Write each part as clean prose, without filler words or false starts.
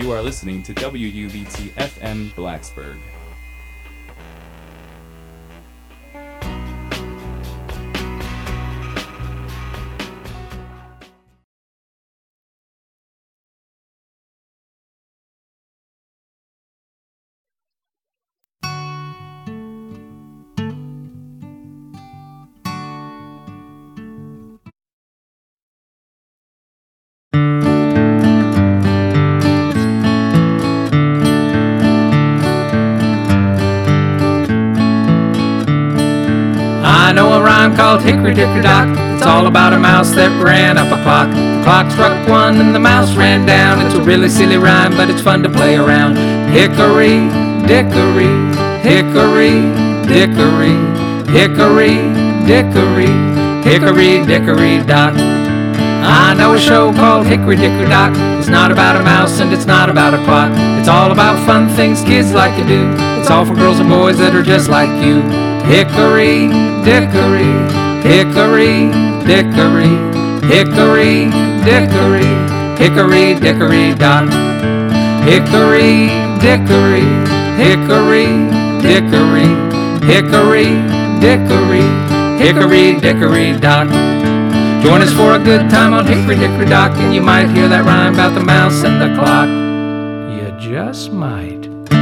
You are listening to WUVT FM Blacksburg. I know a rhyme called Hickory Dickory Dock. It's all about a mouse that ran up a clock. The clock struck one and the mouse ran down. It's a really silly rhyme, but it's fun to play around. Hickory, dickory, hickory, dickory, hickory, dickory, hickory, dickory, dock. I know a show called Hickory Dickory Dock. It's not about a mouse and it's not about a clock. It's all about fun things kids like to do. It's all for girls and boys that are just like you. Hickory, dickory, hickory, dickory, hickory, dickory, hickory, dickory, dock. Hickory, dickory, hickory, dickory, hickory, dickory, hickory, dickory, dock. Join us for a good time on Hickory Dickory Dock, and you might hear that rhyme about the mouse and the clock. You just might.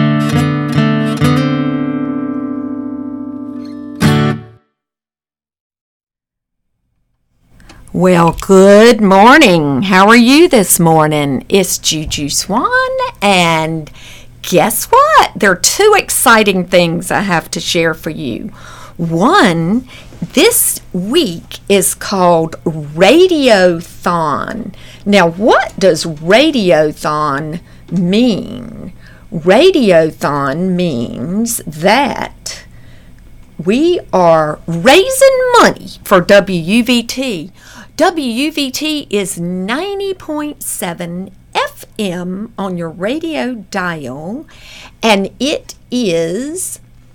Well, good morning. How are you this morning? It's Juju Swan, and guess what? There are two exciting things I have to share for you. One, this week is called Radiothon. Now, what does Radiothon mean? Radiothon means that we are raising money for WUVT. WUVT is 90.7 FM on your radio dial, and it is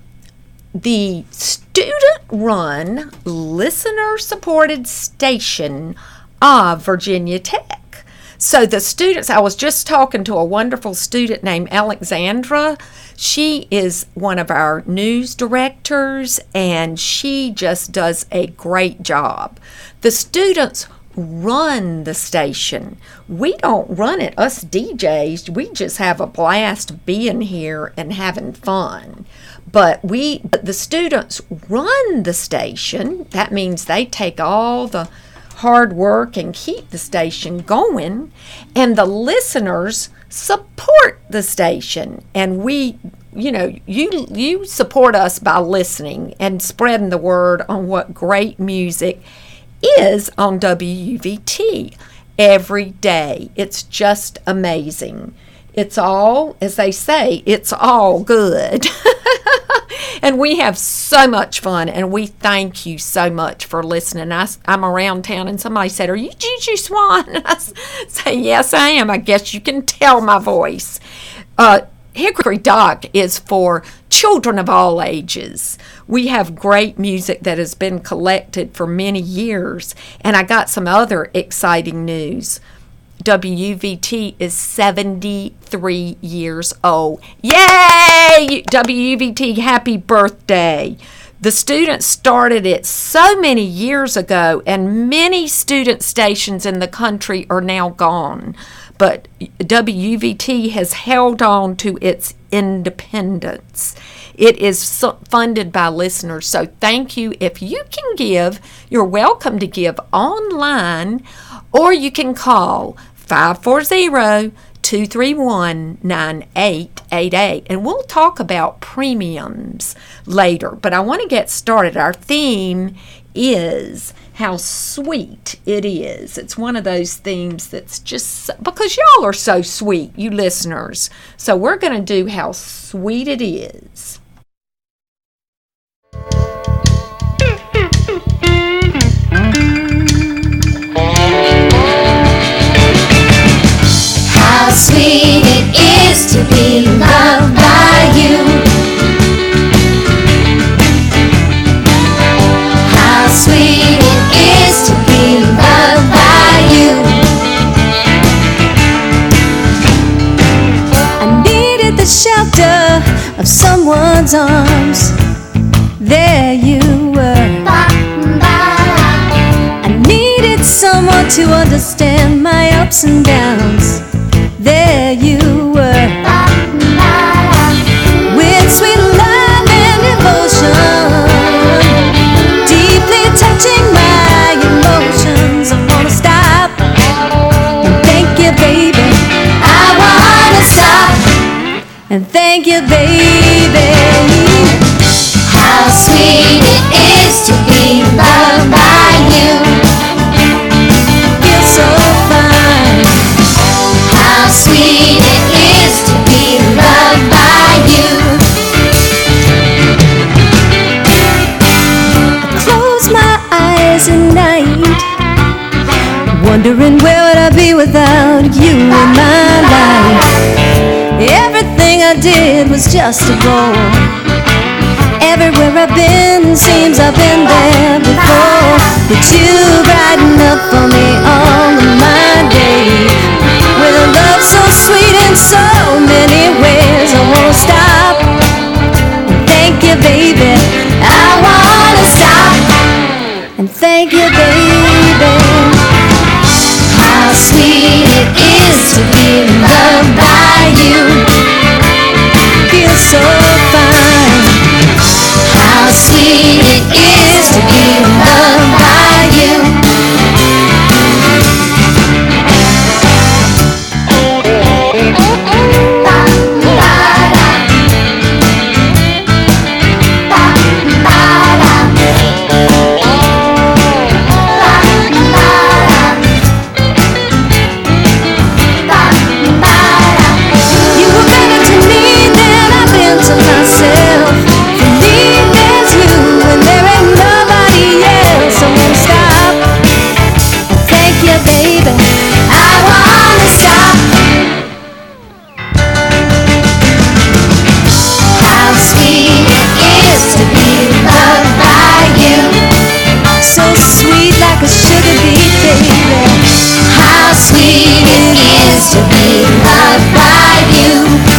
the student-run, listener-supported station of Virginia Tech. So the students, I was just talking to a wonderful student named Alexandra. She is one of our news directors, and she just does a great job. The students run the station. We don't run it, us DJs. We just have a blast being here and having fun. But the students run the station. That means they take all the hard work and keep the station going, and the listeners support the station. And we, you support us by listening and spreading the word on what great music is on WUVT every day. It's just amazing. It's all, as they say, it's all good. And we have so much fun, and we thank you so much for listening. I'm around town, and somebody said, "Are you Juju Swan?" And I say, "Yes, I am. I guess you can tell my voice." Hickory Dock is for children of all ages. We have great music that has been collected for many years, and I got some other exciting news. WUVT is 73 years old. Yay! WUVT, happy birthday. The students started it so many years ago, and many student stations in the country are now gone. But WUVT has held on to its independence. It is funded by listeners, so thank you. If you can give, you're welcome to give online, or you can call 540-231-9888, and we'll talk about premiums later. But I want to get started. Our theme is how sweet it is. It's one of those themes that's just, because y'all are so sweet, you listeners. So we're going to do how sweet it is. How sweet it is to be loved by you. How sweet it is to be loved by you. mother's arms, there you were. I needed someone to understand my ups and downs, there you were. With sweet love and devotion, deeply touching my emotions. I wanna stop and thank you, baby. I wanna stop and thank you, baby. How sweet it is to be loved by you. Feels so fine. How sweet it is to be loved by you. Close my eyes at night, wondering where would I be without you in my life. Everything I did was just a goal. Everywhere I've been, seems I've been there before. But you brighten up for me all of my days, with a love so sweet in so many ways. I wanna stop and thank you, baby. I wanna stop and thank you, baby. How sweet it is to be loved by you. Feels so fine. How sweet it is to be loved by you. You were better to me than I've been to myself. For me, there's you and there ain't nobody else. I won't stop and thank you, baby. I wanna stop. How sweet it is to be loved by you. So sweet like a sugar beet, baby. How sweet it is to be loved by you.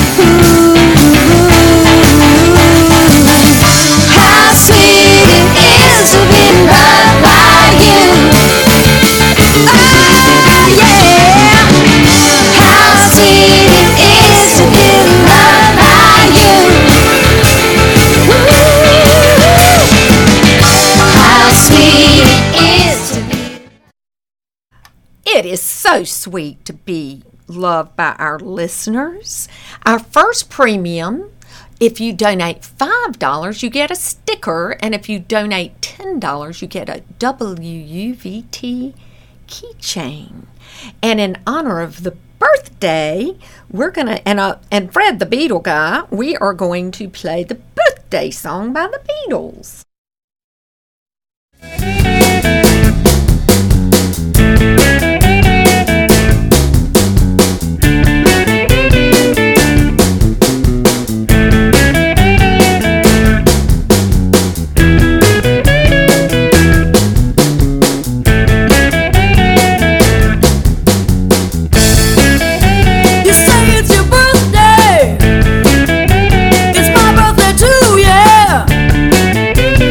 How sweet it is to be loved by you. Oh yeah. How sweet it is to be loved by you. How sweet it is to be. It is so sweet to be loved by our listeners. Our first premium, if you donate $5, you get a sticker, and if you donate $10, you get a WUVT keychain. And in honor of the birthday, we're gonna and Fred the Beatle guy, we are going to play the birthday song by the Beatles. You say it's your birthday. It's my birthday too, yeah.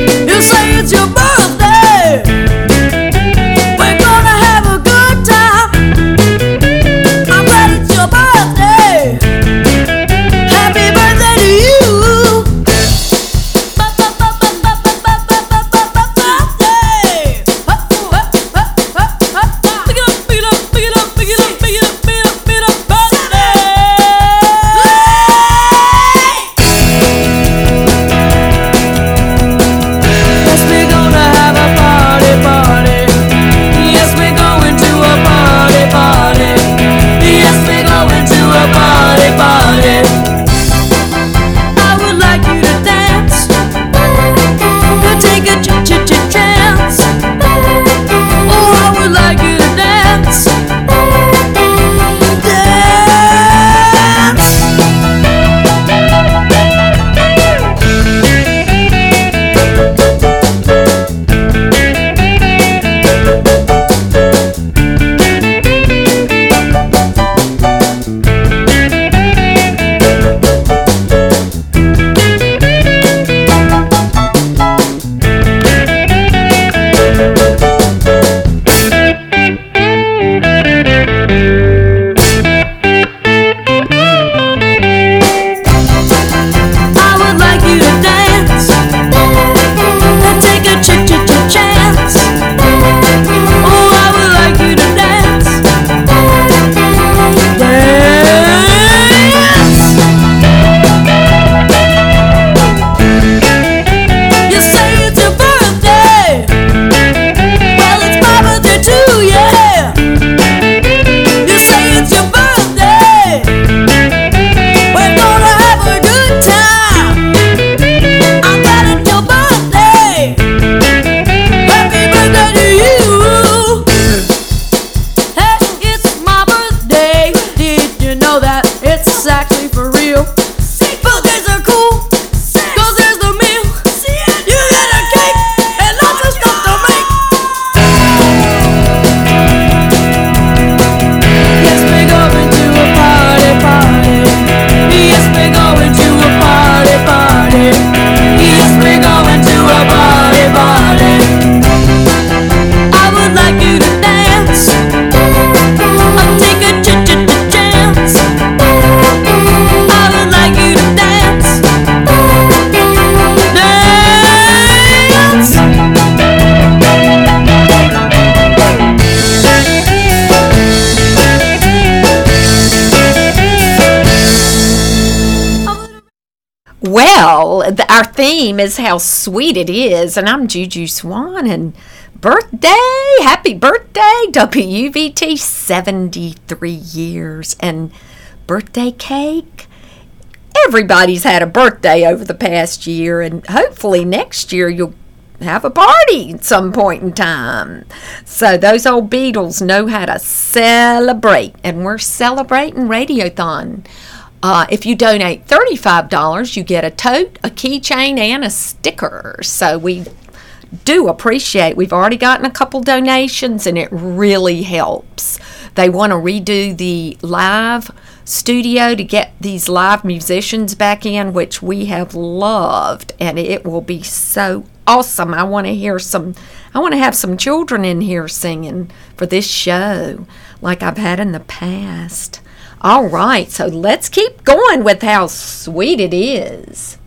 our theme is How Sweet It Is, and I'm Juju Swan, and happy birthday, WVT, 73 years, and birthday cake. Everybody's had a birthday over the past year, and hopefully next year you'll have a party at some point in time. So those old Beatles know how to celebrate, and we're celebrating Radiothon. If you donate $35, you get a tote, a keychain, and a sticker. So we do appreciate. We've already gotten a couple donations, and it really helps. They want to redo the live studio to get these live musicians back in, which we have loved, and it will be so awesome. I want to have some children in here singing for this show like I've had in the past. All right, so let's keep going with How Sweet It Is.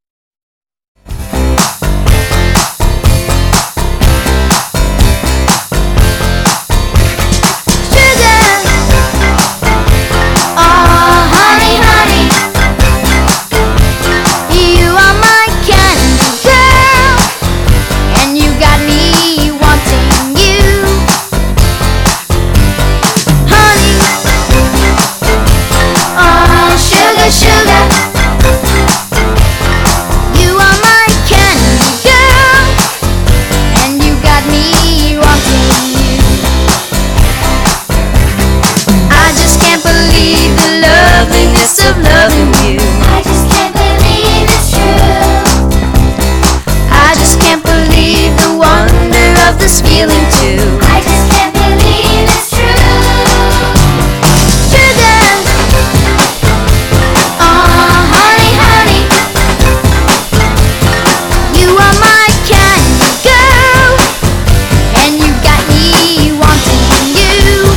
Of loving you, I just can't believe it's true. I just can't believe the wonder of this feeling too. I just can't believe it's true. Sugar, oh honey, honey, you are my candy girl, and you got me wanting you.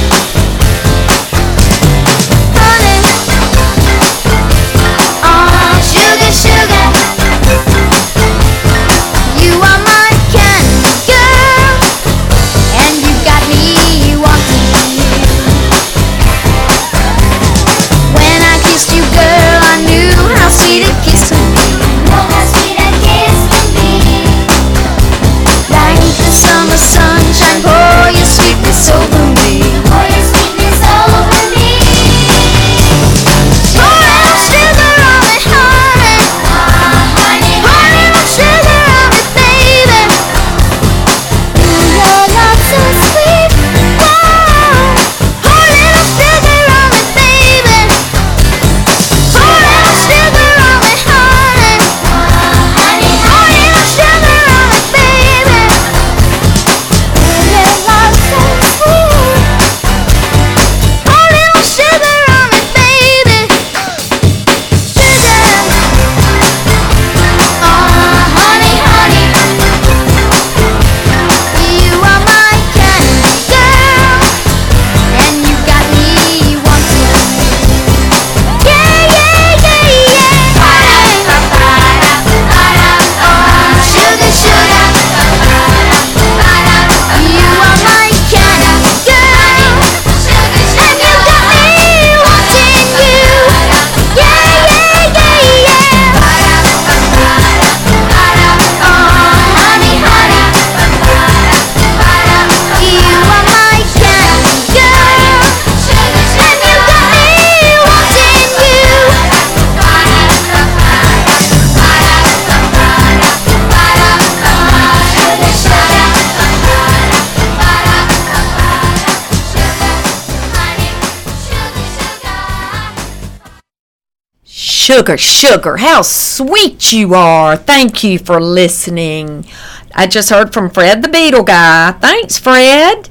Sugar, sugar, how sweet you are. Thank you for listening. I just heard from Fred the Beetle Guy. Thanks, Fred.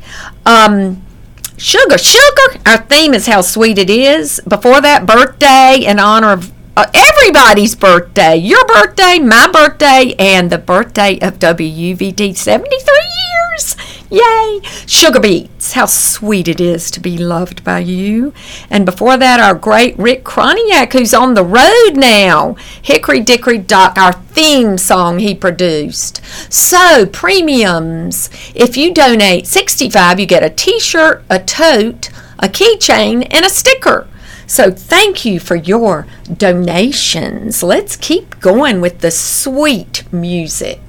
Sugar, sugar. Our theme is How Sweet It Is. Before that, birthday in honor of everybody's birthday. Your birthday, my birthday, and the birthday of WVT, 73 years. Yay! Sugar Beats, how sweet it is to be loved by you. And before that, our great Rick Kroniak, who's on the road now. Hickory Dickory Dock, our theme song he produced. So, premiums. If you donate $65, you get a t-shirt, a tote, a keychain, and a sticker. So thank you for your donations. Let's keep going with the sweet music.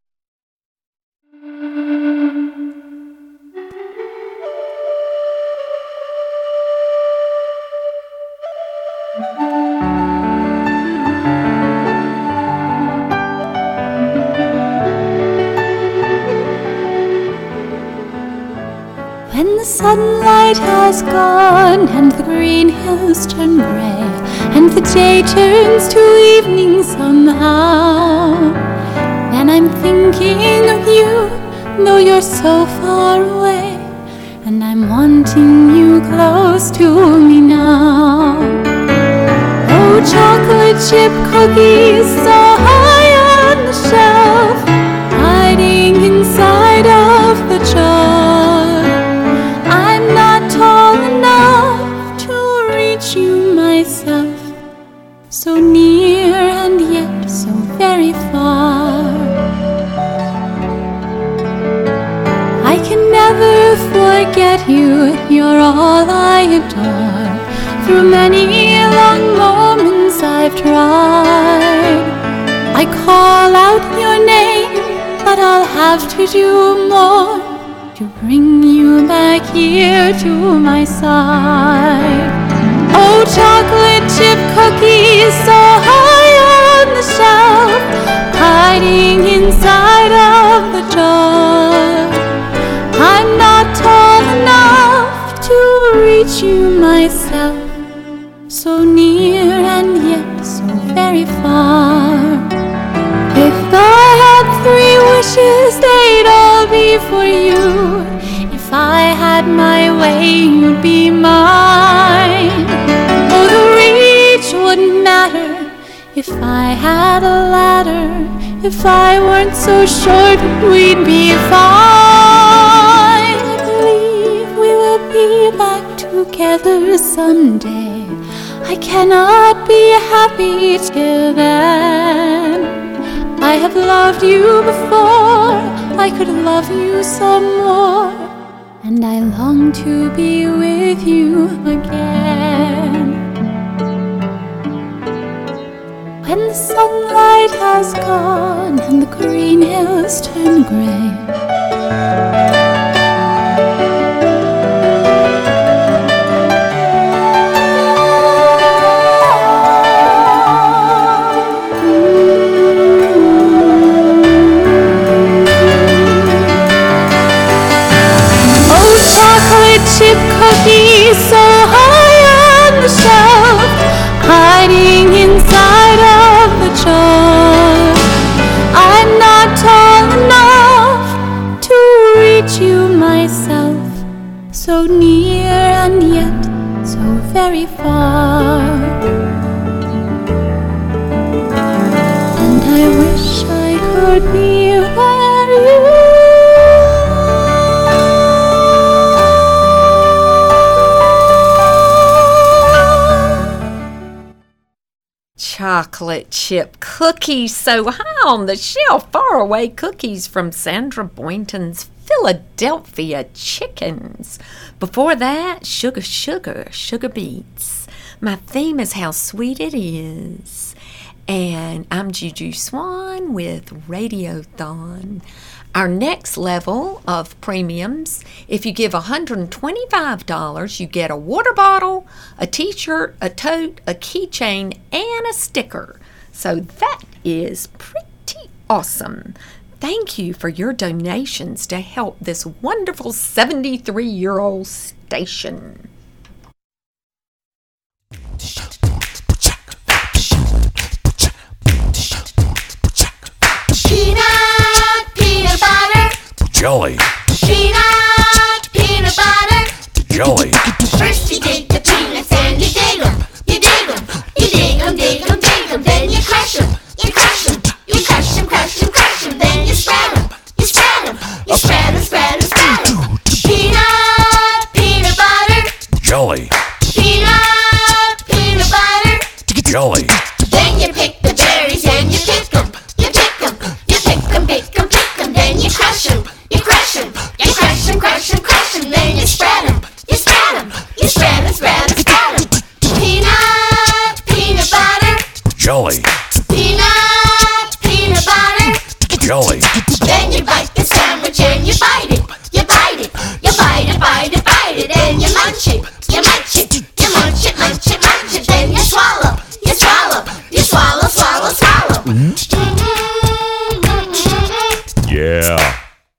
When the sunlight has gone and the green hills turn grey and the day turns to evening somehow, then I'm thinking of you, though you're so far away, and I'm wanting you close to me now. Oh, chocolate chip cookies so high on the shelf, hiding inside of the jar. Tall enough to reach you myself, so near and yet so very far. I can never forget you, you're all I adore. Through many long moments I've tried. I call out your name, but I'll have to do more to bring you back here to my side. Oh, chocolate chip cookies so high on the shelf, hiding inside of the jar. I'm not tall enough to reach you myself, so near and yet so very far. If I had 3 wishes, they'd all be for you. If I had my way, you'd be mine. Oh, the reach wouldn't matter if I had a ladder. If I weren't so short, we'd be fine. I believe we will be back together someday. I cannot be happy till then. I have loved you before, I could love you some more, and I long to be with you again. When the sunlight has gone and the green hills turn grey, chip cookies so high on the shelf, hiding inside of the jar. I'm not tall enough to reach you myself, so near and yet so very far. And I wish I could be where you are. Chocolate chip cookies so high on the shelf, far away cookies from Sandra Boynton's Philadelphia Chickens. Before that, Sugar Sugar, Sugar Beats. My theme is How Sweet It Is. And I'm Juju Swan with Radiothon. Our next level of premiums, if you give $125, you get a water bottle, a t-shirt, a tote, a keychain, and a sticker. So that is pretty awesome. Thank you for your donations to help this wonderful 73-year-old station. Peanut butter, jelly, peanut butter, jelly. First you dig the peanuts and you dig 'em, you dig 'em, you dig 'em, dig 'em, dig 'em. Then you crush 'em, you crush 'em, you crush 'em, crush 'em, crush 'em. Then you spread 'em, you spread 'em, you spread 'em, spread 'em, spread 'em. Peanut butter, Jelly, peanut butter, jelly. Then you pick the berries and you pick 'em, you pick 'em, you pick 'em, pick 'em, pick 'em. Then you crush 'em, you crush 'em, you crush 'em, crush 'em, crush 'em. Then you spread 'em, you spread 'em, you spread 'em, spread Yeah.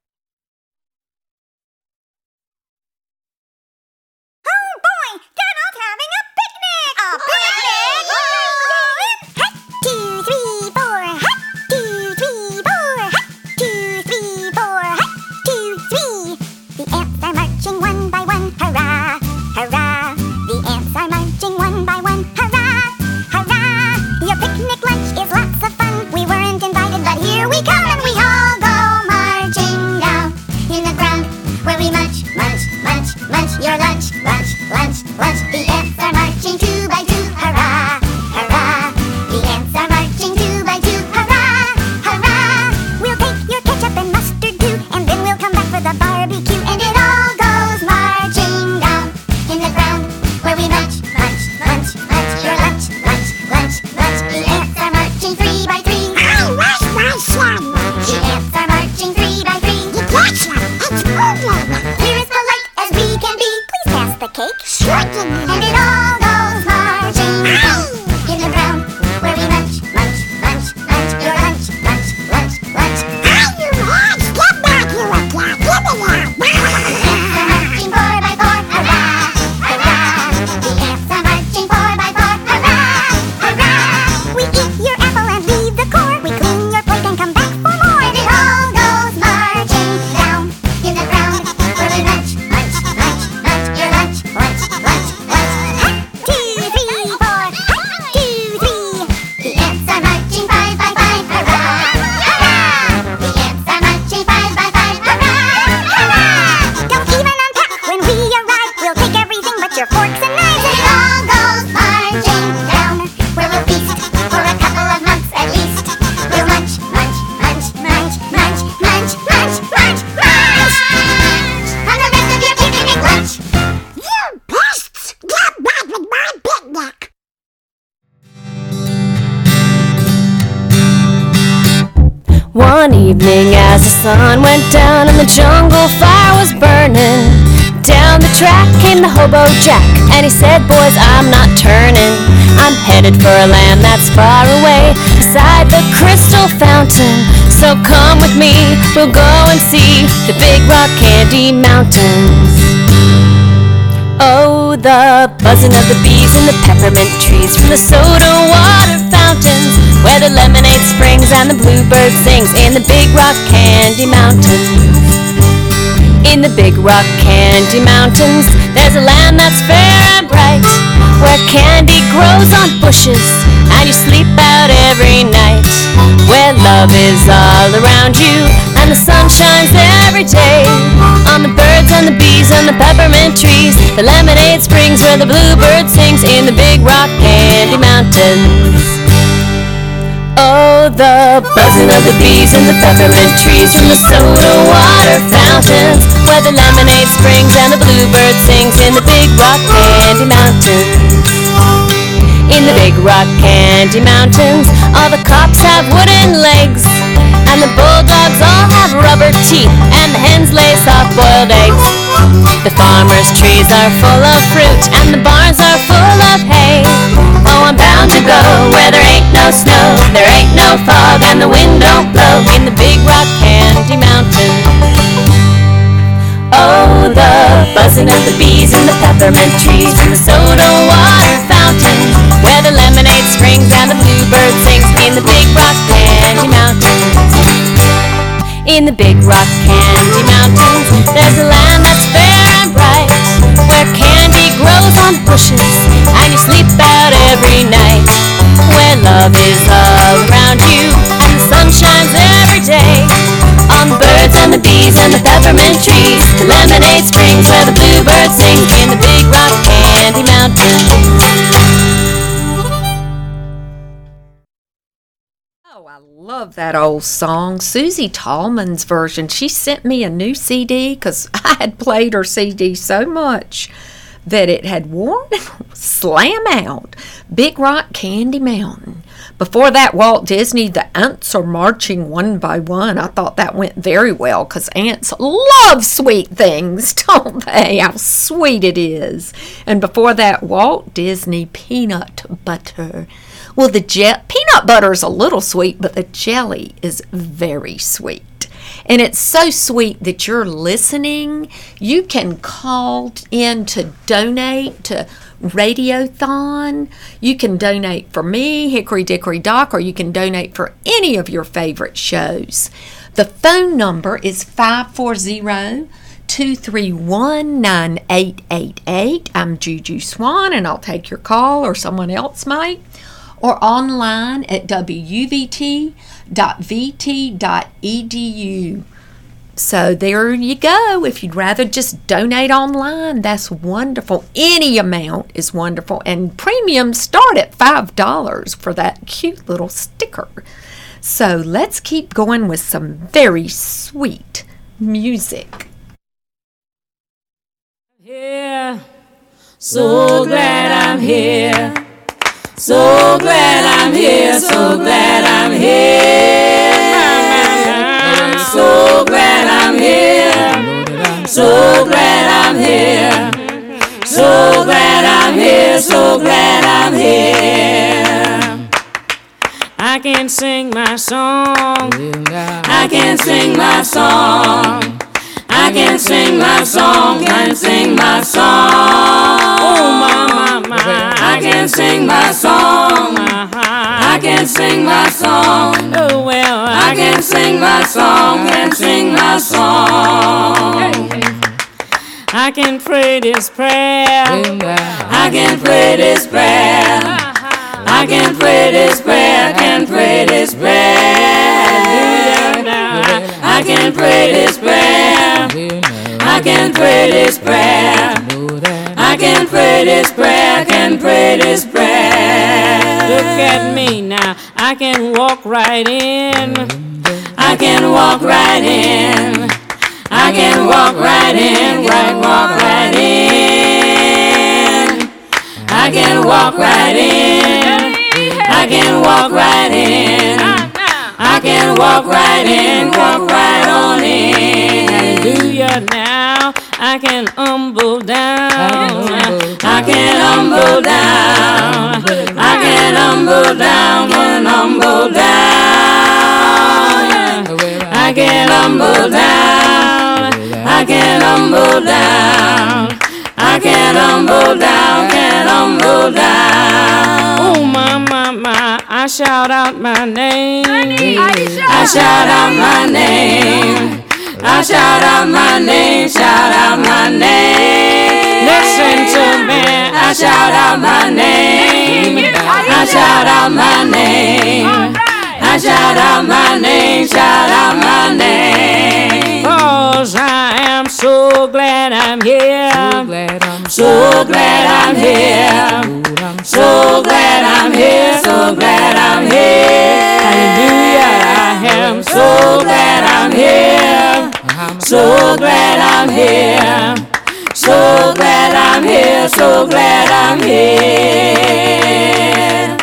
One evening as the sun went down and the jungle fire was burning, down the track came the hobo Jack, and he said, boys, I'm not turning. I'm headed for a land that's far away, beside the crystal fountain. So come with me, we'll go and see the Big Rock Candy Mountains. Oh, the buzzing of the bees in the peppermint trees, from the soda water fountains, where the lemonade springs and the bluebird sings, in the Big Rock Candy Mountains. In the Big Rock Candy Mountains, there's a land that's fair and bright, where candy grows on bushes and you sleep out every night, where love is all around you and the sun shines every day on the birds and the bees and the peppermint trees, the lemonade springs where the bluebird sings, in the Big Rock Candy Mountains. Oh, the buzzing of the bees in the peppermint trees, from the soda water fountains, where the lemonade springs and the bluebird sings, in the Big Rock Candy Mountains. In the Big Rock Candy Mountains, all the cops have wooden legs, and the bulldogs all have rubber teeth, and the hens lay soft-boiled eggs. The farmers' trees are full of fruit, and the barns are full of hay. Oh, I'm bound to go where there ain't no snow, there ain't no fog, and the wind don't blow, in the Big Rock Candy Mountains. Oh, the buzzing of the bees in the peppermint trees, from the soda water fountain, where the lemonade springs and the bluebird sings, in the Big Rock Candy Mountains. In the Big Rock Candy Mountains, there's a land that's fair and bright, where candy grows on bushes and you sleep out every night, where love is all around you and the sun shines every day on the birds and the bees and the peppermint trees, the lemonade springs where the bluebird sings, in the Big Rock Candy Mountains. Oh, I love that old song. Susie Tallman's version. She sent me a new CD because I had played her CD so much that it had worn slam out. Big Rock Candy Mountain. Before that, Walt Disney, The Ants Are Marching One by One. I thought that went very well because ants love sweet things, don't they? How sweet it is. And before that, Walt Disney, Peanut Butter. Well, the peanut butter is a little sweet, but the jelly is very sweet. And it's so sweet that you're listening. You can call in to donate to Radiothon. You can donate for me, Hickory Dickory Dock, or you can donate for any of your favorite shows. The phone number is 540-231-9888. I'm Juju Swan, and I'll take your call, or someone else might. Or online at wuvt.vt.edu. So there you go. If you'd rather just donate online, that's wonderful. Any amount is wonderful. And premiums start at $5 for that cute little sticker. So let's keep going with some very sweet music. Here, so glad I'm here. So glad I'm here. So glad I'm here. So glad I'm here. So glad I'm here. So glad I'm here. So glad I'm here. I can sing my song. I can sing my song. I can sing my song. Can sing my song. Oh my. I can sing my song. I can sing my song. Oh well. I can sing my song. Can sing my song. I can pray this prayer. I can pray this prayer. I can pray this prayer. Can pray this prayer. I can pray this prayer. I can pray this prayer. I can pray this prayer. Can pray this prayer. Look at me now. I can walk right in. I can walk right in. I can walk right in. Walk right in. I can walk right in. I can walk right in. I can walk right in. Walk right on in. Hallelujah now. I can humble down. I can humble down. I can humble down. Can humble down. I can humble down. I can humble down. I can humble down. Can humble down. Oh my. I shout out my name. I shout out my name. I shout out my name. Shout out my name. Listen to me. I shout out my name. I shout out my name. I shout out my name. Shout out my name. 'Cause I am so glad I'm here. So glad I'm here. So glad I'm here. So glad I'm here. Hallelujah. I am so glad I'm here. So glad I'm here. So glad I'm here. So glad I'm here.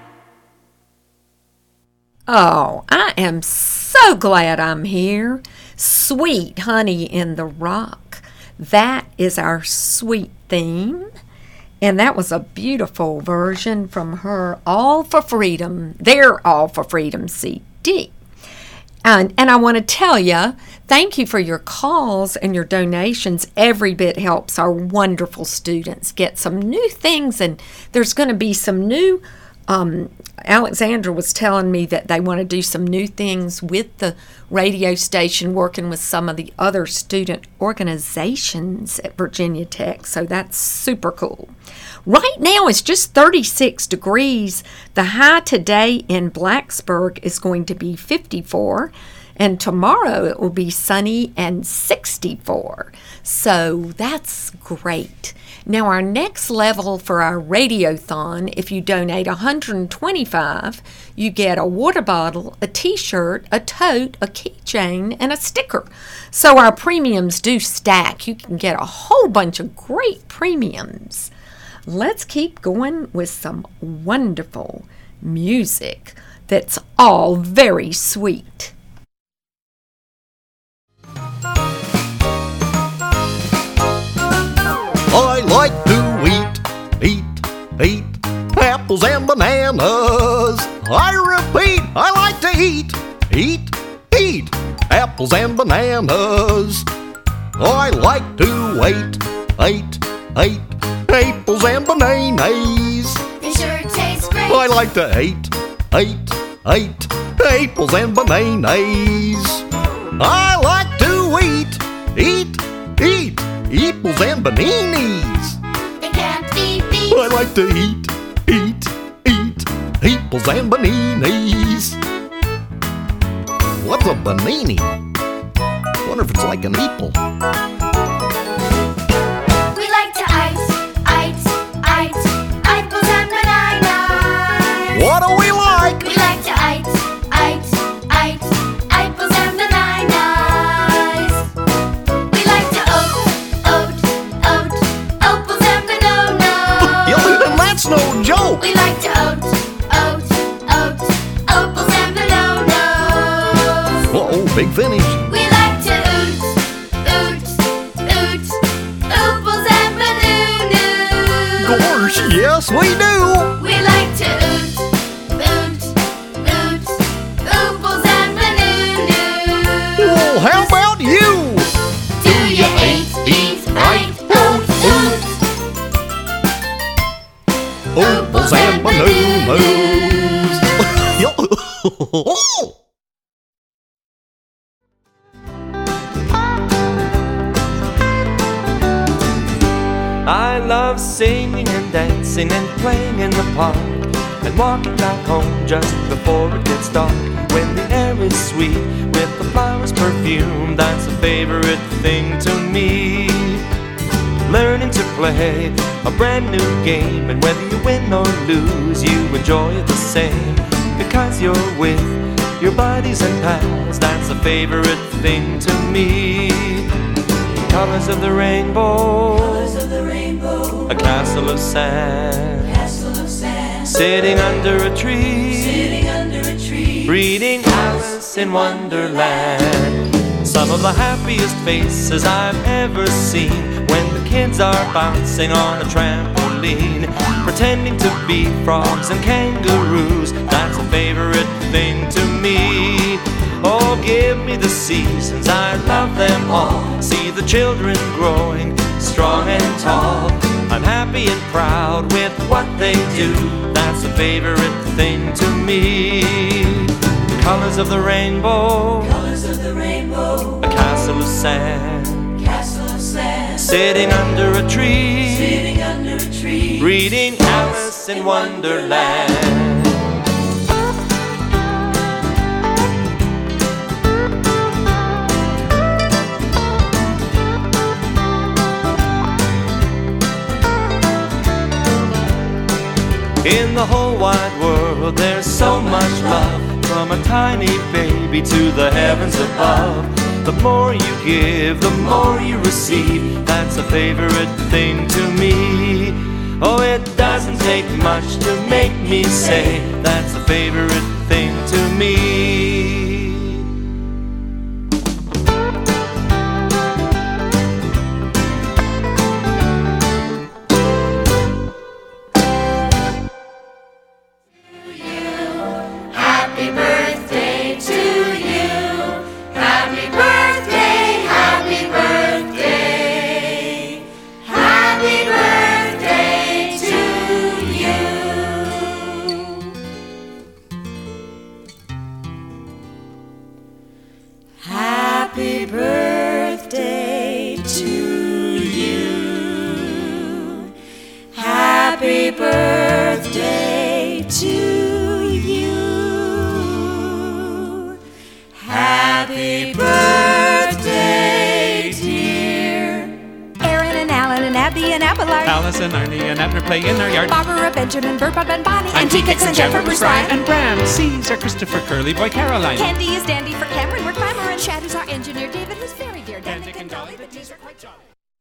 Oh, I am so glad I'm here. Sweet Honey in the Rock. That is our sweet theme. And that was a beautiful version from her All for Freedom, their All for Freedom CD. And I want to tell you, thank you for your calls and your donations. Every bit helps our wonderful students get some new things, and there's going to be some new Alexandra was telling me that they want to do some new things with the radio station, working with some of the other student organizations at Virginia Tech, so that's super cool. Right now it's just 36 degrees. The high today in Blacksburg is going to be 54, and tomorrow it will be sunny and 64. So that's great. Now our next level for our Radiothon, if you donate $125, you get a water bottle, a t-shirt, a tote, a keychain, and a sticker. So our premiums do stack. You can get a whole bunch of great premiums. Let's keep going with some wonderful music that's all very sweet. I like to eat apples and bananas. I repeat, I like to eat apples and bananas. I like to eat apples and bananas. They sure taste great. I like to eat apples and bananas. I like to eat apples and bananas. They can't be beat. I like to eat apples and bananas. What's a banini? Wonder if it's like an apple. We like to eat apples and bananas. What do we like? We like to eat apples and bananas. We like to oat apples and bananas. Yeah, and that's no joke. We like to oat apples and bananas. Uh-oh, big finish. We like to oot apples and bananas. Gosh, yes we do. We like to oot apples and bananas. Well, how about you? Do you eat Apples and bananas. I love singing and dancing and playing in the park and walking back home just before it gets dark. When the air is sweet with the flowers' perfume, that's a favorite thing to me. Learning to play a brand new game, and whether you win or lose, you enjoy it the same. Because you're with your buddies and pals, that's a favorite thing to me. Colors of the rainbow, a castle of sand, sitting under a tree, reading Alice in Wonderland. Some of the happiest faces I've ever seen when the kids are bouncing on a trampoline, pretending to be frogs and kangaroos. That's a favorite thing to me. Oh, give me the seasons, I love them all. See the children growing strong and tall. I'm happy and proud with what they do. That's a favorite thing to me. Colors of the rainbow, a castle of sand, sitting under a tree, reading Alice in Wonderland. In the whole wide world there's so much love, from a tiny baby to the heavens above. The more you give, the more you receive. That's a favorite thing to me. Oh, it doesn't take much to make me say that's a favorite thing to me. Happy birthday to you. Happy birthday, happy birthday. Happy birthday to you. Happy birthday to you. Happy birthday to you. Happy birthday, dear. Aaron and Alan and Abby and Abelard, Alice and Arnie and Abner play in our yard. Barbara, Benjamin, Bert, Bob, and Bonnie, And T-Kix and Jennifer, Bruce, Brian. and Bram, Caesar, Christopher, Curly Boy, Caroline. Candy is Dandy for Cameron, we're Climber, and Chad is our engineer, David, who's very dear. And Dick and Dolly, the D's are quite jolly.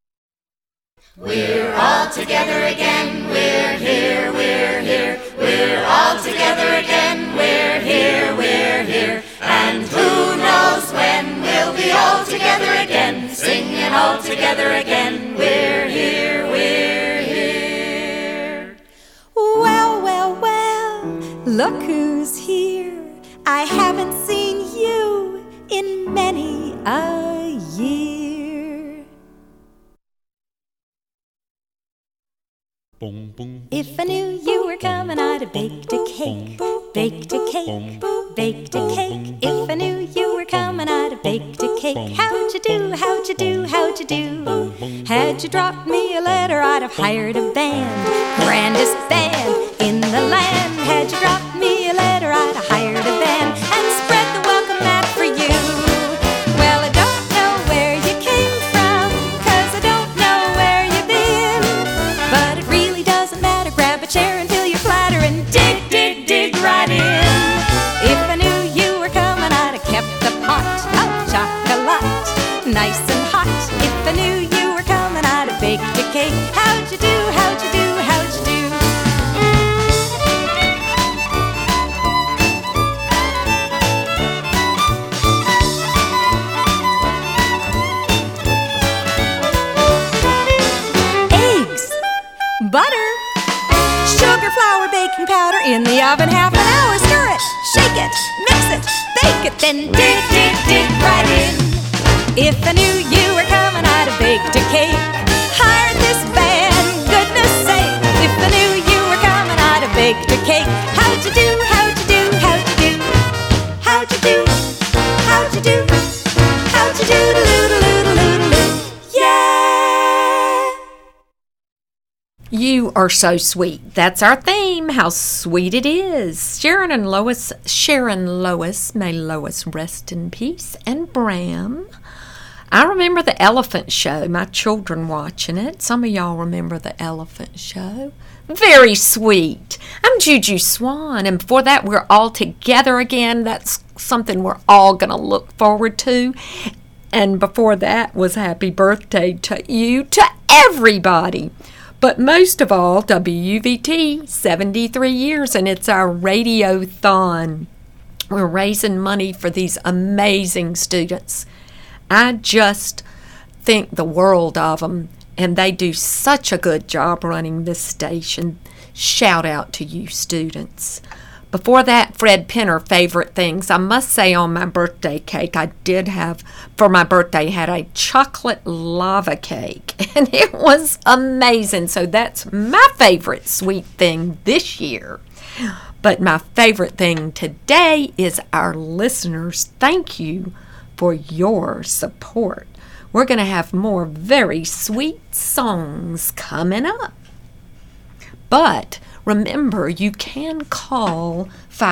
We're all together again. We're here, we're here. We're all together again. We're here, we're here. And who knows when we'll be all together again, singing all together again. We're here, we're here. Well, well, well, look who's here. I haven't seen you in many a year. If I knew you were coming, I'd have baked a cake, baked a cake, baked a cake. If I knew you were coming, I'd have baked a cake. How'd you do, how'd you do, how'd you do? Had you dropped me a letter, I'd have hired a band, grandest band in the land. Had you dropped me a letter, I'd have hired a band and spread the welcome mat for you. Well, I don't know where you came from, 'cause I don't know where you've been, but it really doesn't matter. Grab a chair and fill your platter and dig, dig, dig right in. If I knew you were coming, I'd have kept the pot of chocolate nice and hot. If I knew you were coming, I'd have baked a cake. How'd you do, how'd you do, how'd you do? Eggs, butter, sugar, flour, baking powder in the oven, half an hour. Stir it, shake it, mix it, bake it, then dig, dig, dig right in. If I knew you were coming, I'd have baked a cake, hired this band, goodness sake. If I knew you were coming, I'd have baked a cake. How'd you do, how'd you do, how'd you do? How'd you do, how'd you do? How'd you do, do-do-do-do-do-do? Yeah! You are so sweet. That's our theme. How sweet it is. Sharon Lois, may Lois rest in peace, and Bram. I remember the Elephant Show, my children watching it. Some of y'all remember the Elephant Show. Very sweet. I'm Juju Swan, and before that, we're all together again. That's something we're all going to look forward to. And before that was happy birthday to you, to everybody. But most of all, WVT, 73 years, and it's our Radiothon. We're raising money for these amazing students. I just think the world of them, and they do such a good job running this station. Shout out to you students. Before that, Fred Penner, favorite things. I must say on my birthday cake, I did have, for my birthday, had a chocolate lava cake, and it was amazing. So that's my favorite sweet thing this year. But my favorite thing today is our listeners. Thank you for your support. We're going to have more very sweet songs coming up. But remember, you can call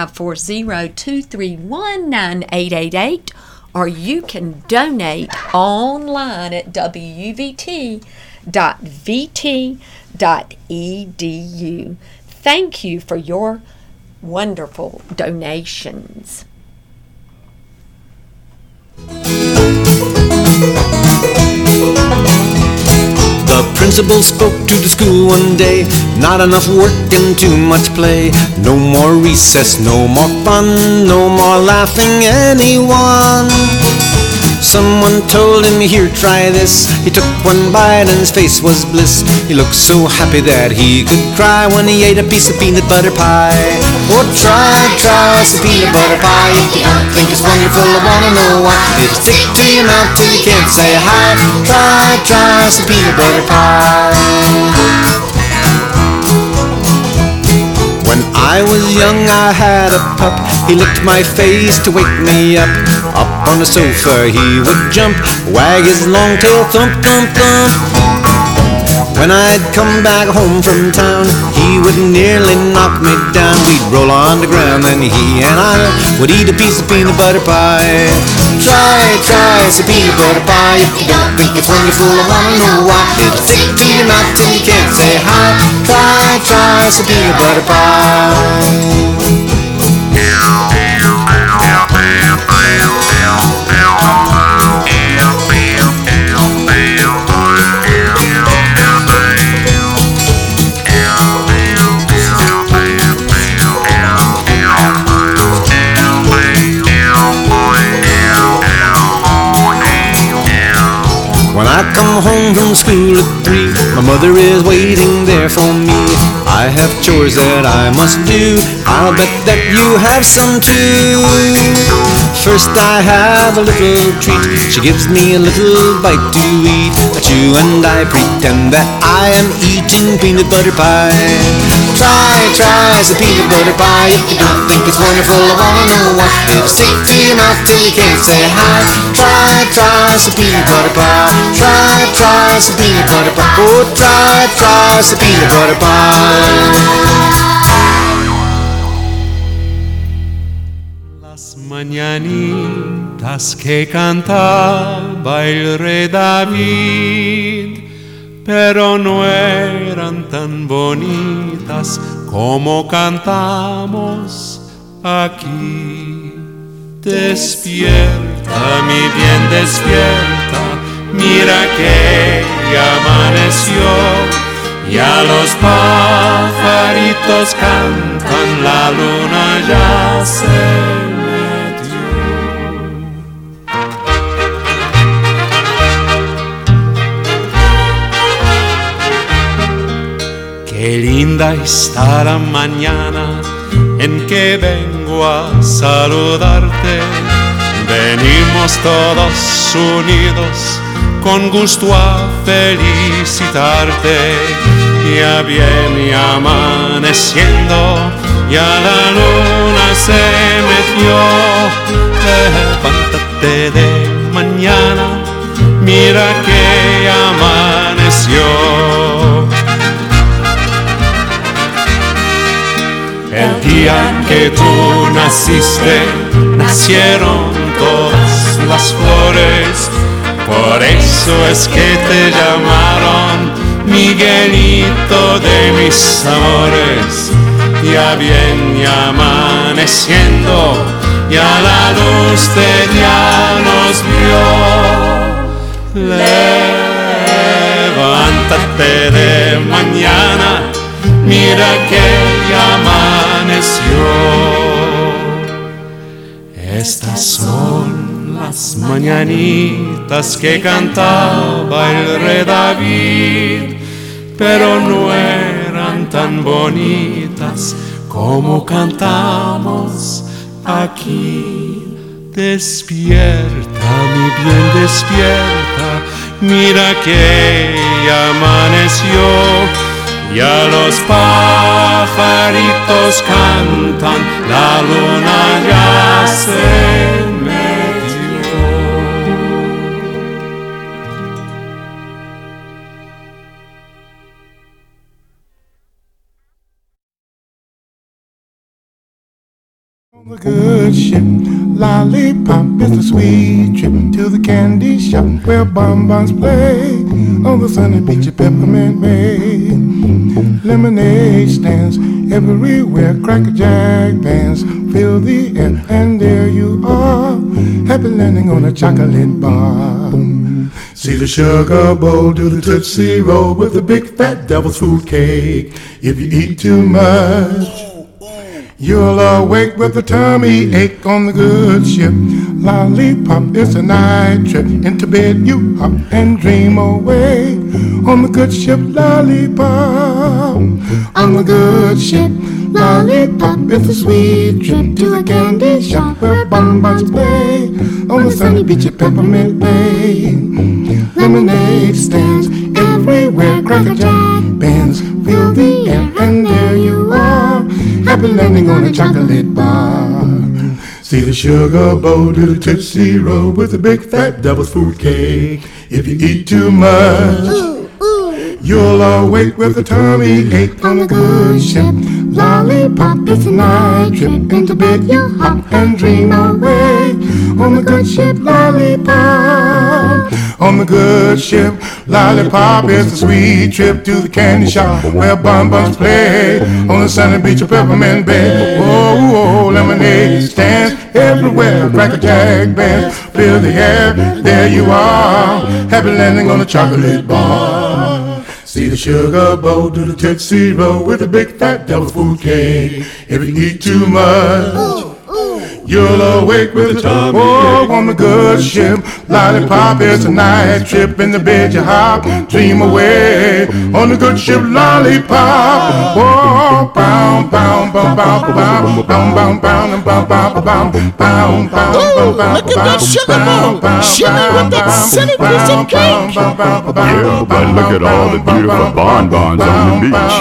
540-231-9888, or you can donate online at wvt.vt.edu. Thank you for your wonderful donations. The principal spoke to the school one day. Not enough work and too much play. No more recess, no more fun, no more laughing anyone. Someone told him, here, try this. He took one bite and his face was bliss. He looked so happy that he could cry when he ate a piece of peanut butter pie. Oh, try some peanut butter pie. If you don't think it's wonderful, I wanna know why. It'll stick to your mouth till you can't say hi. Try some peanut butter pie. When I was young, I had a pup. He licked my face to wake me up. Up on the sofa he would jump, wag his long tail, thump, thump, thump. When I'd come back home from town, he would nearly knock me down. We'd roll on the ground, then he and I would eat a piece of peanut butter pie. Try some peanut butter pie. If you don't think it's wonderful, I wanna know why. It'll stick to your mouth till you can't say hi. Try some peanut butter pie. When I I come home from school at 3, my mother is waiting there for me. I have chores that I must do, I'll bet that you have some too. First I have a little treat, she gives me a little bite to eat. I chew and I pretend that I am eating peanut butter pie. Try some peanut butter pie. If you don't think it's wonderful, I wanna know why. It'll stick to your mouth till you can't say hi. Try some peanut butter pie. Try some peanut butter pie. Oh, try some peanut butter pie. Las mañanitas que cantaba el rey David, pero no eran tan bonitas como cantamos aquí. Despierta, mi bien, despierta, mira que ya amaneció, ya los pajaritos cantan, la luna ya se metió. Qué linda está la mañana en que vengo a saludarte. Venimos todos unidos con gusto a felicitarte. Ya viene amaneciendo, ya la luna se metió. Levántate de mañana, mira que ya amaneció. El día que tú naciste, nacieron todas las flores. Por eso es que te llamaron Miguelito de mis amores. Ya viene amaneciendo, ya la luz de día nos vio. Levántate de mañana, mira que ya amaneció. Estas son las mañanitas que cantaba el rey David, pero no eran tan bonitas como cantamos aquí. Despierta, mi bien, despierta, mira que ya amaneció. Ya los pajaritos cantan, la luna ya se metió. On the good ship, lollipop is a sweet trip to the candy shop where bonbons play on the sunny beach of Peppermint Bay. Lemonade stands everywhere, Cracker Jack bands fill the air, and there you are, happy landing on a chocolate bar. See the sugar bowl, do the Tootsie Roll with the big fat devil's food cake. If you eat too much, you'll awake with a tummy ache on the good ship. Lollipop, it's a night trip. Into bed you hop and dream away on the good ship. Lollipop, on the good ship. Lollipop, it's a sweet trip to a candy shop where bonbons play on the sunny beach of Peppermint Bay. Lemonade stands everywhere, Cracker Jack bands fill the air, and there you are, happy landing on a chocolate bar. See the sugar bowl, do the Tootsie Roll with a big fat devil's food cake. If you eat too much, you'll awake with a tummy ache on the good ship. Lollipop, it's a night trip. Into bed you hop and dream away on the good ship. Lollipop, on the good ship. Lollipop is a sweet trip to the candy shop where bonbons play on the sunny beach of Peppermint Bay. Oh, lemonade stands everywhere, Cracker Jack bands fill the air. There you are, happy landing on a chocolate bar. See the sugar bowl, do the Tootsie Roll with a big fat devil's food cake. If you eat too much, You'll awake with a tummy ache on the good ship. Lollipop, it's a nice trip in the bed you hop. Dream away on the good ship Lollipop. Oh, bound, bound, bound, bound, bound, bound, bound, bound, bound, bound, bound, bound, bound. Ooh, look at that sugar bowl, shimmy with that sunny piece of cake. Yeah, but look at all the beautiful bonbons on the beach.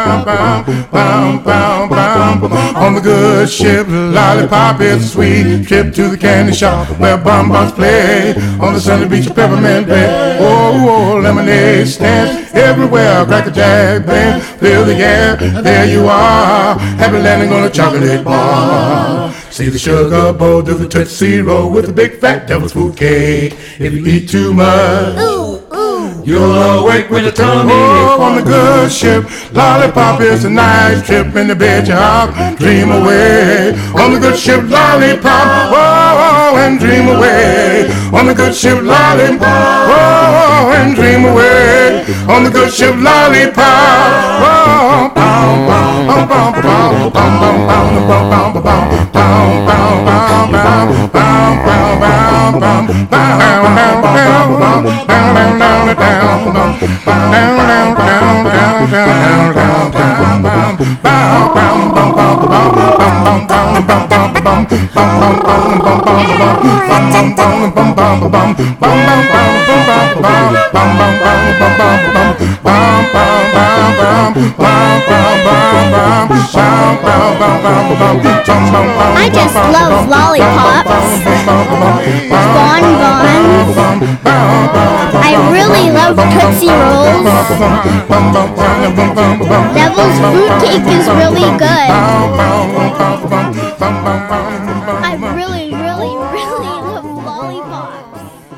On the good ship Lollipop, it's a sweet trip to the candy shop where bonbons play on the sunny beach of Peppermint Bay. Oh, lemonade stands everywhere, Cracker Jack band, fill the air, there you are, happy landing on a chocolate bar. See the sugar bowl, do the Tootsie Roll with a big fat devil's food cake. If you eat too much, you'll awake with a tummy ache on the good ship Lollipop, it's a nice trip in the bed you hop. Dream away on the good ship Lollipop. Oh, and dream away on the good ship Lollipop. Oh, and dream away on the good ship Lollipop. Oh, bow, bow, bow, bow, bow, bow, bow, bow, bow, bow, bow. I just love lollipops, bonbons. I really love Tootsie Rolls. Devil's Food Cake is really good. I really love lollipops.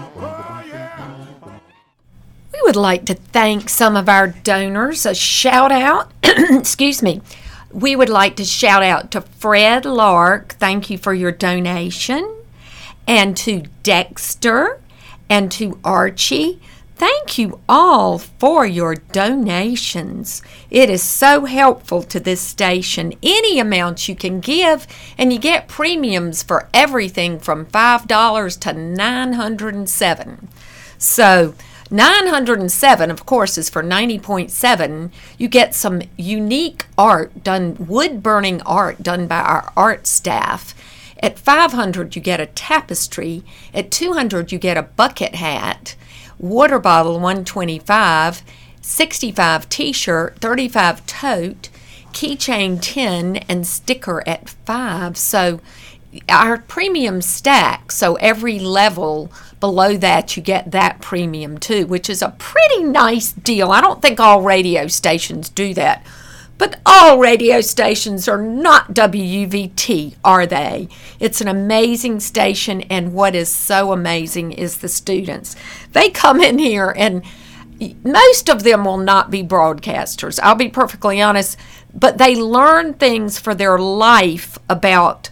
We would like to thank some of our donors. A shout out, excuse me. We would like to shout out to Fred Lark, thank you for your donation, and to Dexter, and to Archie. Thank you all for your donations. It is so helpful to this station. Any amount you can give, and you get premiums for everything from $5 to $907. So, 907, of course, is for 90.7. You get some unique art done, wood-burning art done by our art staff. At 500, you get a tapestry. At 200, you get a bucket hat. Water bottle, 125. 65 t-shirt, 35 tote. Keychain, 10, and sticker at 5. So our premium stack, so every level below that you get that premium too, which is a pretty nice deal. I don't think all radio stations do that, but all radio stations are not WUVT, are they? It's an amazing station, and what is so amazing is the students. They come in here, and most of them will not be broadcasters, I'll be perfectly honest, but they learn things for their life about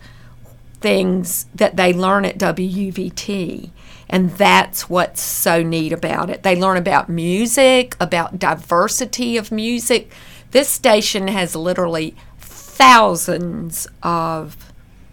things that they learn at WUVT. And that's what's so neat about it. They learn about music, about diversity of music. This station has literally thousands of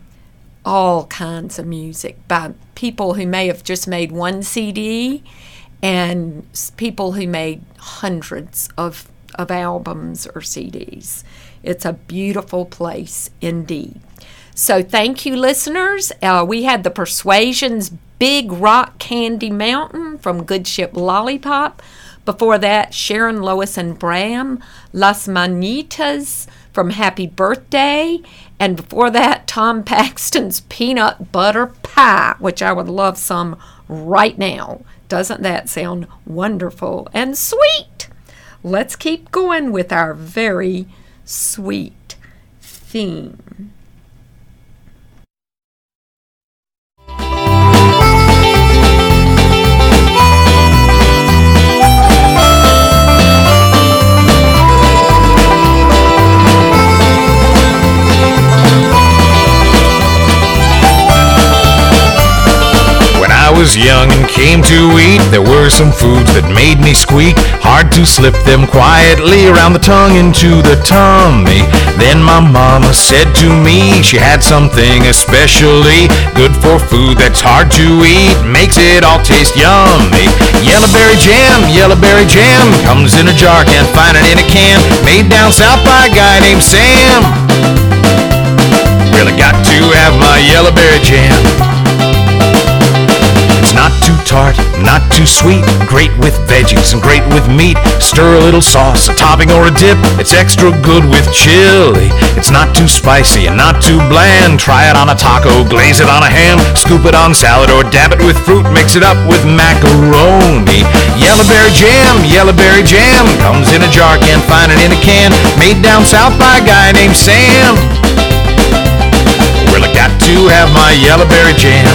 all kinds of music by people who may have just made one CD and people who made hundreds of albums or CDs. It's a beautiful place indeed. So thank you, listeners. We had the Persuasions Big Rock Candy Mountain from Good Ship Lollipop. Before that, Sharon, Lois, and Bram, Las Manitas from Happy Birthday. And before that, Tom Paxton's Peanut Butter Pie, which I would love some right now. Doesn't that sound wonderful and sweet? Let's keep going with our very sweet theme. I was young and came to eat, there were some foods that made me squeak. Hard to slip them quietly around the tongue into the tummy. Then my mama said to me she had something especially good for food that's hard to eat, makes it all taste yummy. Yellowberry jam comes in a jar, can't find it in a can. Made down south by a guy named Sam. Well, I got to have my yellowberry jam. It's not too tart, not too sweet, great with veggies and great with meat. Stir a little sauce, a topping or a dip, it's extra good with chili. It's not too spicy and not too bland. Try it on a taco, glaze it on a ham, scoop it on salad or dab it with fruit, mix it up with macaroni. Yellowberry jam comes in a jar, can't find it in a can. Made down south by a guy named Sam. Well, I got to have my yellowberry jam.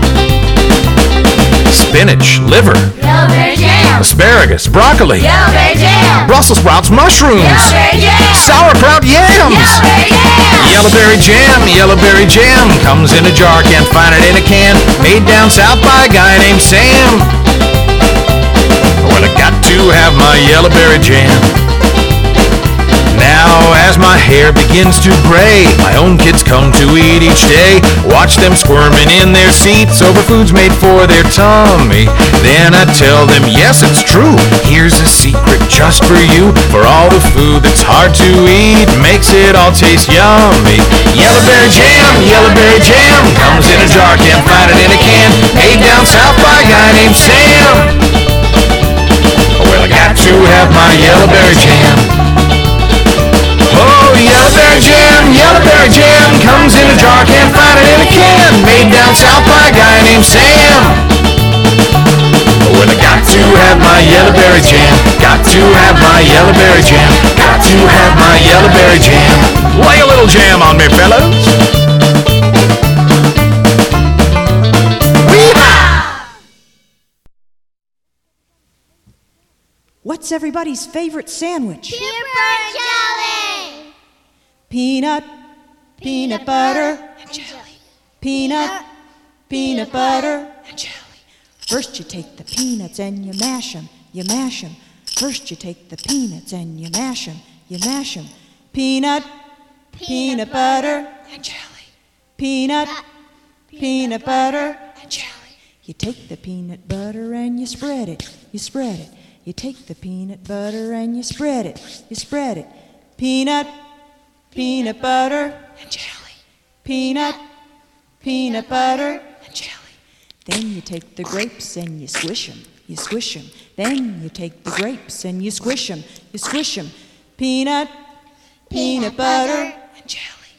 Spinach, liver, Yellowberry jam. Asparagus, broccoli, Yellowberry jam. Brussels sprouts, mushrooms, Yellowberry jam. sauerkraut, yams. Yellowberry jam. Yellowberry jam comes in a jar, can't find it in a can. Made down south by a guy named Sam. Well, I got to have my yellowberry jam. Now as my hair begins to gray, my own kids come to eat each day. Watch them squirming in their seats over foods made for their tummy. Then I tell them, yes, it's true, here's a secret just for you. For all the food that's hard to eat, makes it all taste yummy. Yellowberry jam comes in a jar, can't find it in a can. Made down south by a guy named Sam. Well, I got to have my yellowberry jam. Oh, yellowberry jam comes in a jar, can't find it in a can. Made down south by a guy named Sam. Well, I got to have my yellowberry jam. Got to have my yellowberry jam. Got to have my yellowberry jam. Lay a little jam on me, fellas. What's everybody's favorite sandwich? Peanut jelly. Peanut, peanut butter, And jelly. peanut butter, and jelly. First you take the peanuts and you mash 'em. First you take the peanuts and you mash 'em. Peanut, peanut butter, and jelly. Peanut butter, and jelly. You take the peanut butter and you spread it. You take the peanut butter and you spread it. Peanut butter, and jelly. Peanut butter, and jelly. Then you take the grapes and you squish 'em. Then you take the grapes and you squish 'em. Peanut butter, and jelly.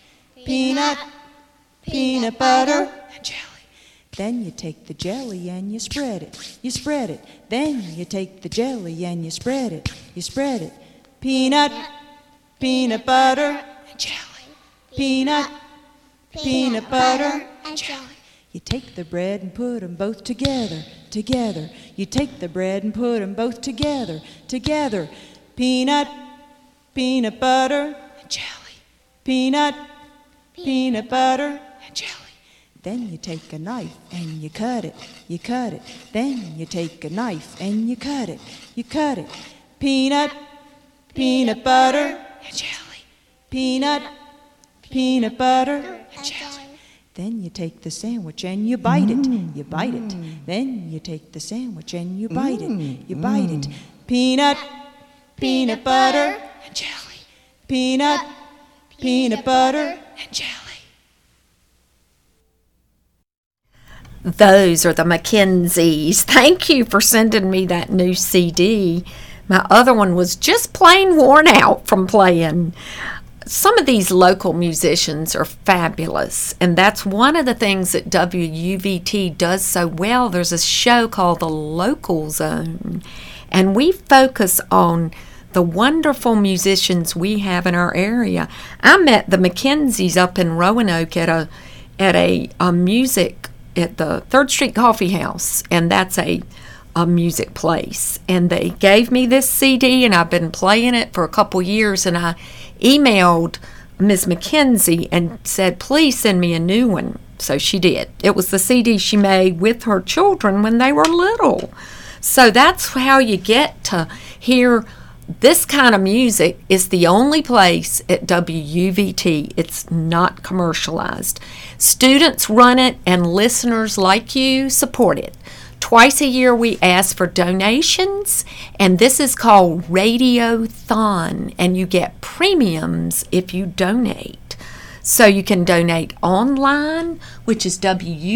Peanut butter, and jelly. Then you take the jelly and you spread it. Then you take the jelly and you spread it. Peanut butter, and jelly. Peanut butter, and jelly. You take the bread and put 'em both together. You take the bread and put 'em both together. Peanut butter, and jelly. Peanut butter, and jelly. Then you take a knife and you cut it. Then you take a knife and you cut it. Peanut butter, and jelly. Peanut butter, and jelly. Then you take the sandwich and you bite it. Then you take the sandwich and you bite it. Peanut butter, and jelly. Peanut butter, and jelly. Those are the Mackenzies. Thank you for sending me that new CD. My other one was just plain worn out from playing. Some of these local musicians are fabulous, and that's one of the things that WUVT does so well. There's a show called The Local Zone, and we focus on the wonderful musicians we have in our area. I met the Mackenzies up in Roanoke at a music at the 3rd Street Coffee House, and that's a music place. And they gave me this CD, and I've been playing it for a couple years, and I emailed Ms. Mackenzie and said, please send me a new one. So she did. It was the CD she made with her children when they were little. So that's how you get to hear this kind of music. Is the only place at WUVT. It's not commercialized. Students run it and listeners like you support it. Twice a year we ask for donations, and this is called Radiothon, and you get premiums if you donate. So you can donate online, which is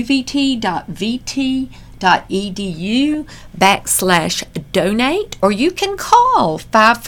wuvt.vt.edu/donate, or you can call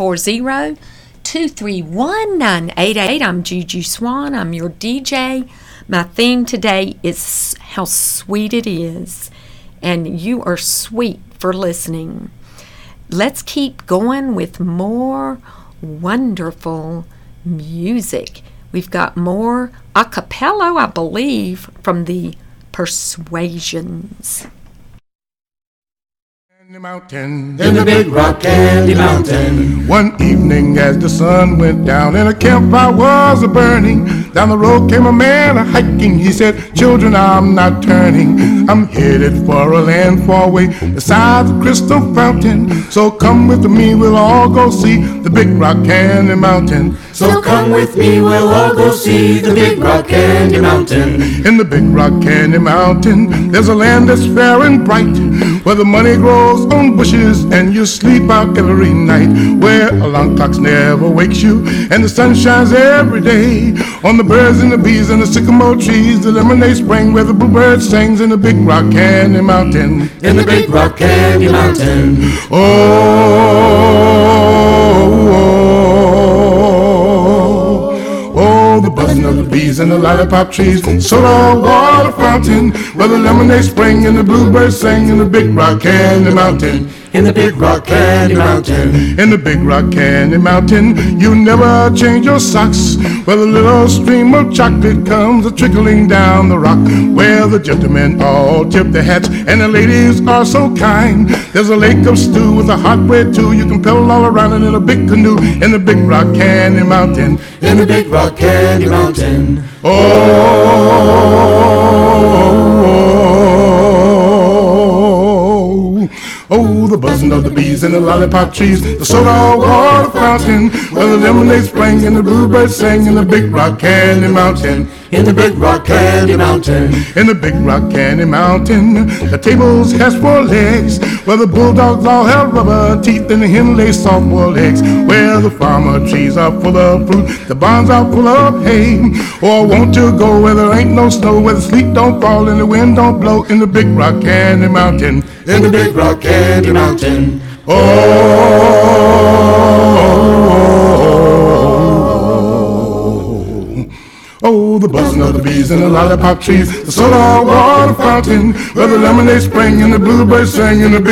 540-231-9888. I'm Juju Swan. I'm your DJ. My theme today is How Sweet It Is, and you are sweet for listening. Let's keep going with more wonderful music. We've got more a cappella, I believe, from the Persuasions. In the Big Rock Candy Mountain. One evening as the sun went down and a campfire was a-burning, down the road came a man a-hiking. He said, "Children, I'm not turning. I'm headed for a land far away beside the crystal fountain. So come with me, we'll all go see the Big Rock Candy Mountain." So come with me, we'll all go see the Big Rock Candy Mountain. In the Big Rock Candy Mountain, there's a land that's fair and bright, where the money grows on bushes and you sleep out every night, where alarm clocks never wakes you and the sun shines every day on the birds and the bees and the sycamore trees, the lemonade spring where the bluebird sings. In the Big Rock Candy Mountain. In the Big Rock Candy Mountain. Oh, the buzzing of the bees and the lollipop trees, soda water fountain, where the lemonade spring and the bluebirds sing. In the Big Rock Candy Mountain. In the Big Rock Candy Mountain. In the Big Rock Candy Mountain, you never change your socks, where the little stream of chocolate comes a-trickling down the rock, where the gentlemen all tip their hats and the ladies are so kind. There's a lake of stew with a hot bread too. You can pedal all around it in a big canoe. In the Big Rock Candy Mountain. In the Big Rock Candy Mountain. Oh, the buzzing of the bees and the lollipop trees, the soda water fountain, where the lemonade spring and the bluebirds sing. In the Big Rock Candy Mountain. In the Big Rock Candy Mountain. In the Big Rock Candy Mountain, the tables has 4 legs, where the bulldogs all have rubber teeth and the hen lays soft-boiled eggs, where the farmer trees are full of fruit, the barns are full of hay. Oh, I want to go where there ain't no snow, where the sleet don't fall and the wind don't blow. In the Big Rock Candy Mountain. In the Big Rock Candy Mountain. Oh, the buzzing of the bees and the lollipop trees, the soda water fountain, where the lemonade spring and the bluebirds sing. In the